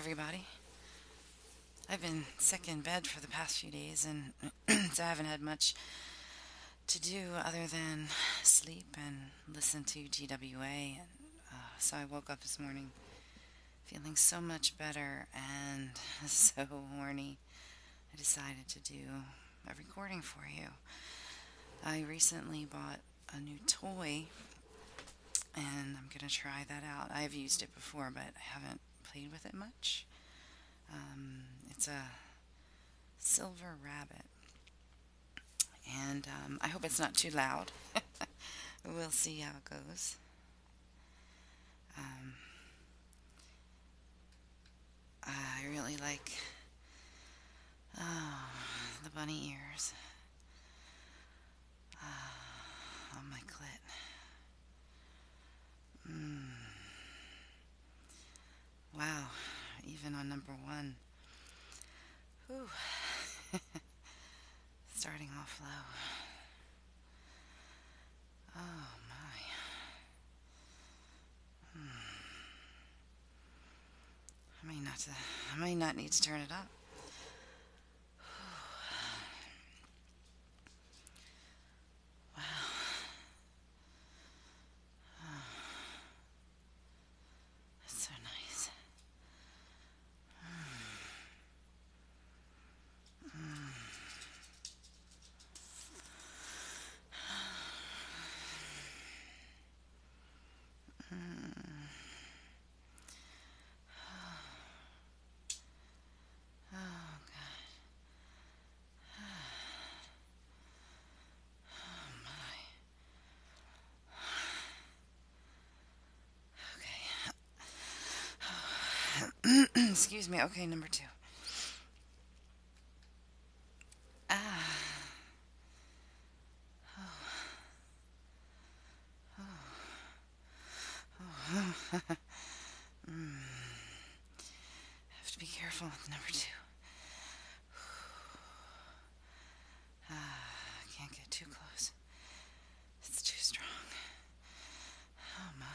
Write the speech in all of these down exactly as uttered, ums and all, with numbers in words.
everybody. I've been sick in bed for the past few days, and so I haven't had much to do other than sleep and listen to G W A. And uh, so I woke up this morning feeling so much better and so horny. I decided to do a recording for you. I recently bought a new toy, and I'm going to try that out. I've used it before, but I haven't played with it much. Um, it's a silver rabbit, and um, I hope it's not too loud. We'll see how it goes. Um, I really like oh, the bunny ears uh, on my clit. Mm. Wow, even on number one. Whew. Starting off low. Oh my. Hmm. I may not. To, I may not need to turn it up. Wow. Oh, that's so nice. Mm. Mm. Oh God. Oh my. Okay. Excuse me. Okay, number two. Ah. Oh. mm. Have to be careful with number two. Ah, can't get too close. It's too strong. Oh my.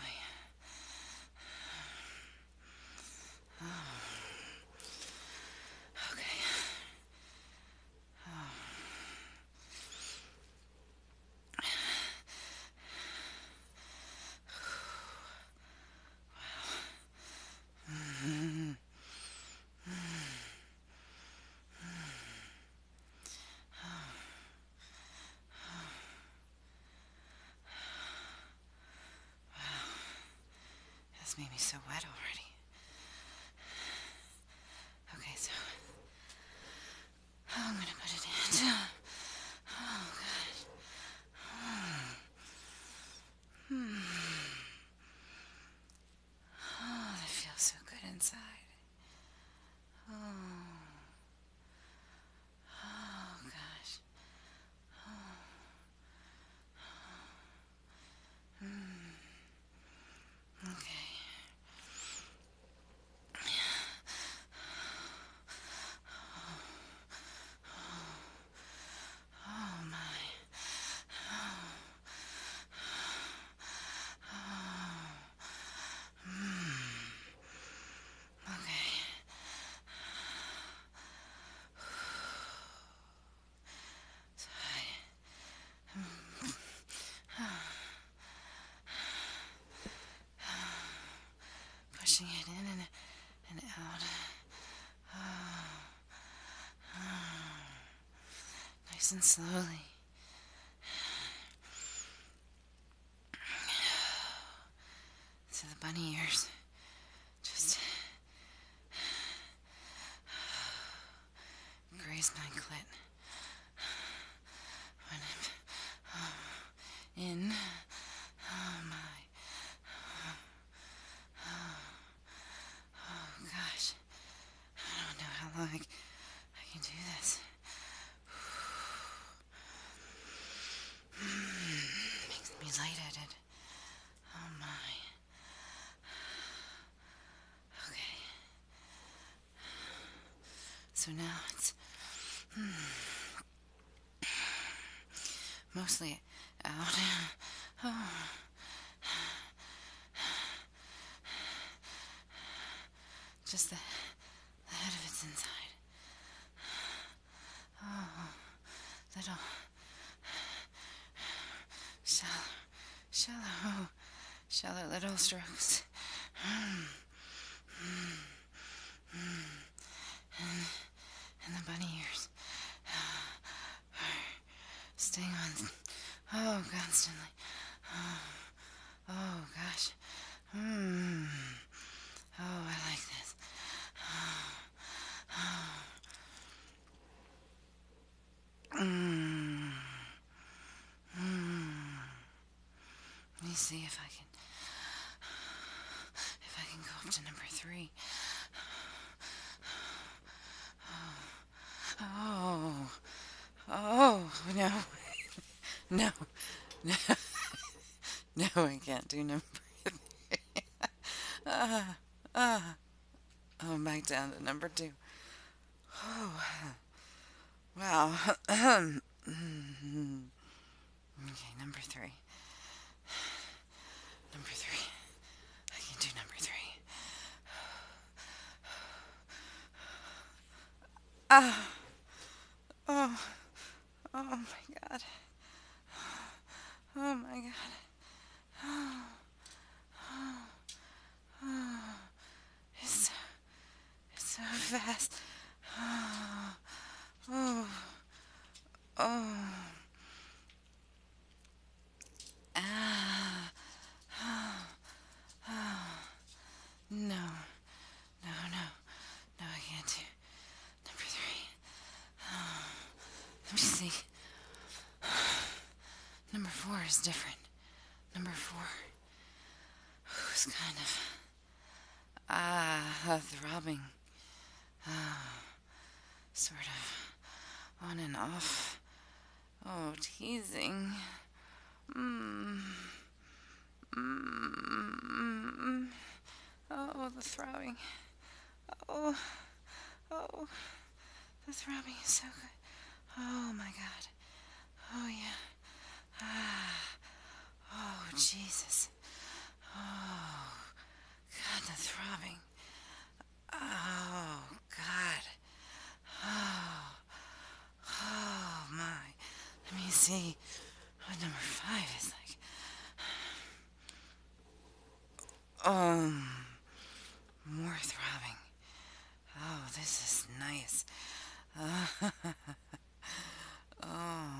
Oh. Okay. Oh. Mm. This made me so wet already. Okay, so oh, I'm gonna put it in. Oh God. Hmm. Oh, that feels so good inside. Oh. Oh gosh. Oh. Hmm. Okay. Oh my. Oh. Oh. Hmm. Okay. So I, pushing it in and, and out. Oh. Oh. Nice and slowly. So the bunny ears just graze my clit when I'm oh, in. Oh my. Oh, oh gosh. I don't know how long I, I can do this. Makes me lightheaded. Oh my. Okay. So now it's hmm, mostly out. Oh. Just the is inside. Oh, little shallow, shallow, shallow little strokes. And, and the bunny ears are staying on. Oh, constantly. Oh, oh gosh. Hmm. Oh, I like this. Mm. Mm. Let me see if I can if I can go up to number three. Oh, oh no, no, no, no! I can't do number three. Ah, ah. Oh, I'm back down to number two. Oh, wow. Okay, number three. Number three. I can do number three. Ah. Oh. Oh my God. Oh my God. Oh. Oh. Oh. It's so, it's so fast. Oh. Oh. Oh. Ah. Oh. Oh. No. No, no. No, I can't do number three. Oh. Let me see. Number four is different. Number four was kind of ah throbbing, ah, sort of on and off. Oh, teasing. Mm. Mm. Oh, the throbbing. Oh, oh, the throbbing is so good. Oh my God. Oh yeah. Ah. Oh Jesus. Oh God, the throbbing. Oh God. Oh. Oh my. Let me see what number five is like. Um, more throbbing. Oh, this is nice. Uh, oh.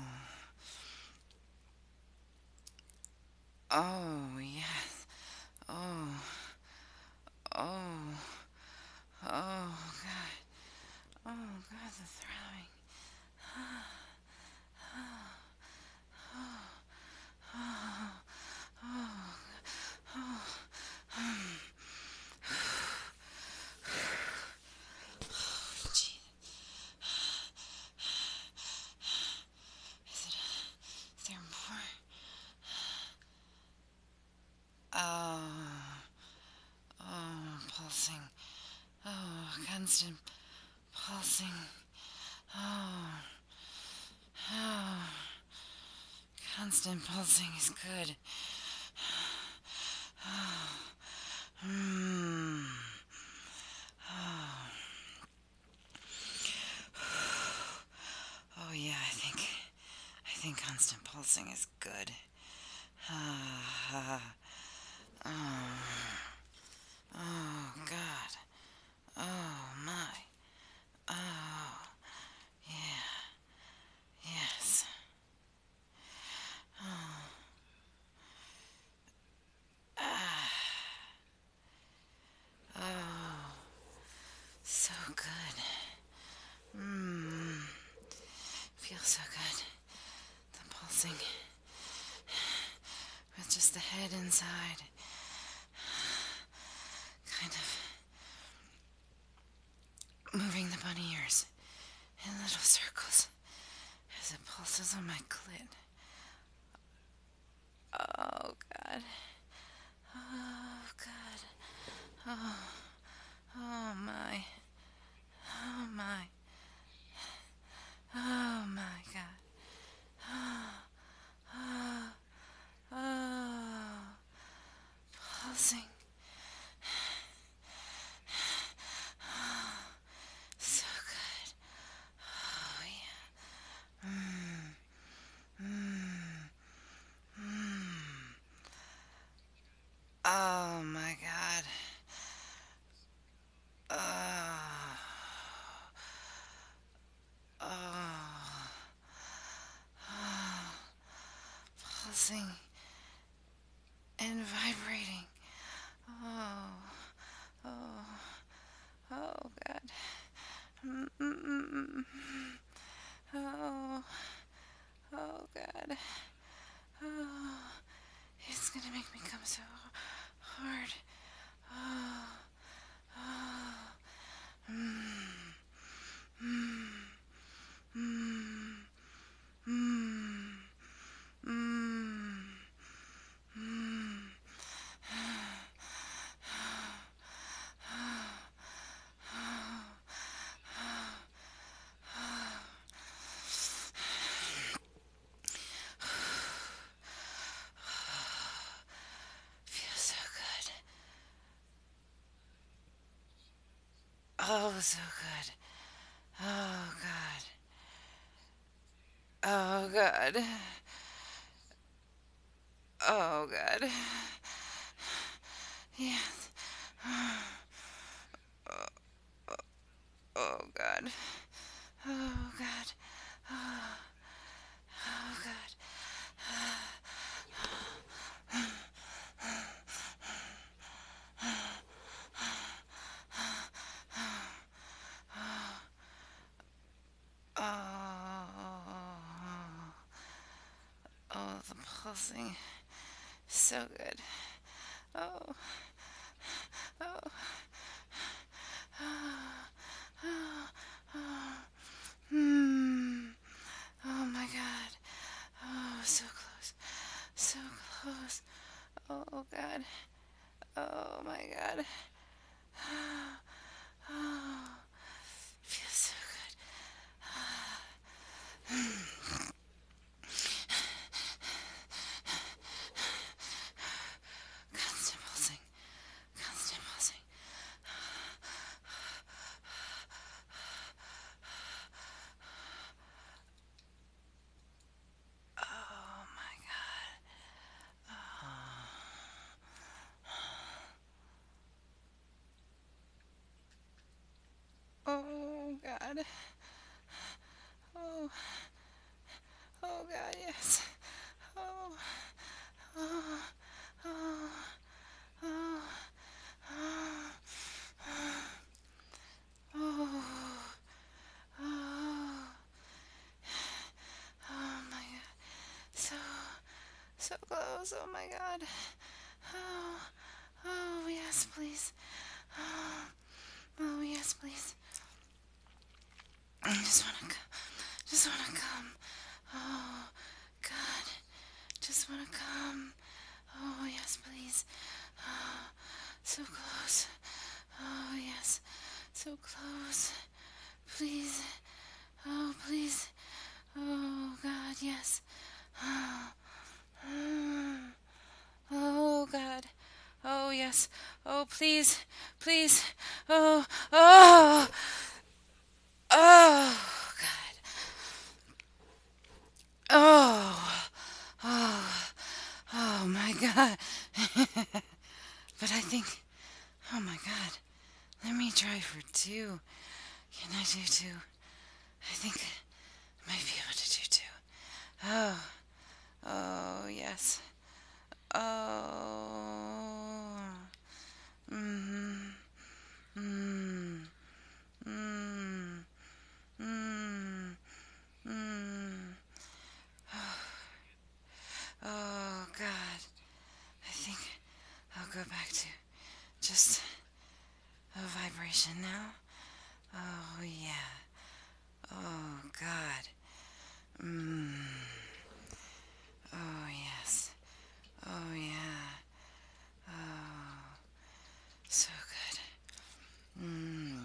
Oh, yes. Oh. Oh. Oh, God. Oh, God, the throbbing. Oh. Oh. Oh. Oh. Um. Oh, gee. Is it, is there more? Oh. Oh, pulsing. Oh, constant pulsing. Oh. Oh. Constant pulsing is good. Oh. Mm. Oh. Oh yeah, I think I think constant pulsing is good. Ah. Oh. Oh God. Oh my. Oh yeah. Yes. Oh. Ah. Oh. So good. Mmm. Feels so good. The pulsing. With just the head inside. Kind of moving the bunny ears in little circles as it pulses on my clit. Oh God. Oh God. Oh. Oh my. Oh my. Oh my God. Oh. Oh. Oh. Pulsing. So pulsing and vibrating. Oh, oh, oh, God. Mm-mm-mm-mm. Oh, oh, God. Oh, it's gonna make me come so hard. Oh, oh. Mm, mm, mm, mm, mm, mm. Feels so good. Oh, so good. Oh, God. Oh, God. Oh, God. Yes. Oh, God. Oh, God. Oh, oh, God. Oh, oh, the pulsing. So good. Oh, oh, oh, oh, oh. Hmm. Oh, my God. Oh, so close. So close. Oh, God. Oh, my God. Oh, feels so good. Constant pulsing. Constant pulsing. Oh, my God. Oh, God. Oh, oh, God, yes. Oh, oh, oh, oh, oh, oh, oh, oh, my God. So, so close. Oh, my God. Oh, oh, yes, please. Oh, oh yes, please. I just want to come. Just want to come. Oh, God. Just want to come. Oh, yes, please. Oh, so close. Oh, yes. So close. Please. Oh, please. Oh, God, yes. Oh, oh God. Oh, yes. Oh, please. Please. Oh, oh, oh, God. Oh, oh, oh, my God. But I think, oh, my God. Let me try for two. Can I do two? I think I might be able to do two. Oh, oh, yes. Oh, mm-hmm, mm, mm, mm, mm. Oh, God. I think I'll go back to just a vibration now. Oh, yeah. Oh, God. Mm. Oh, yes. Oh, yeah. Oh, so good. Mm.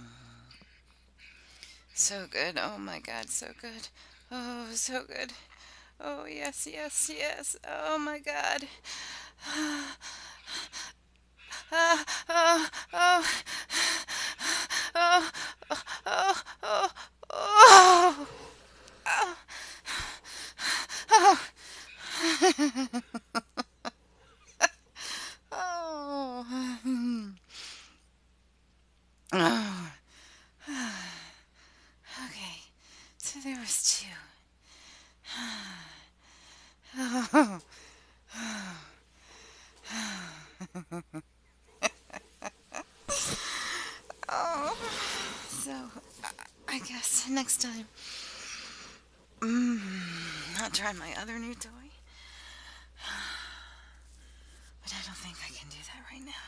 So good. Oh, my God, so good. Oh, so good. Oh, yes, yes, yes. Oh, my God. Ah, oh, oh, oh, oh, oh, oh, oh, oh, oh, oh. Okay, so there was two. Oh, Oh, so I I guess next time, mm, not try my other new toy. But I don't think I can do that right now.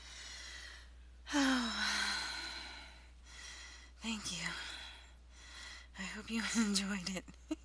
Oh, thank you. I hope you enjoyed it.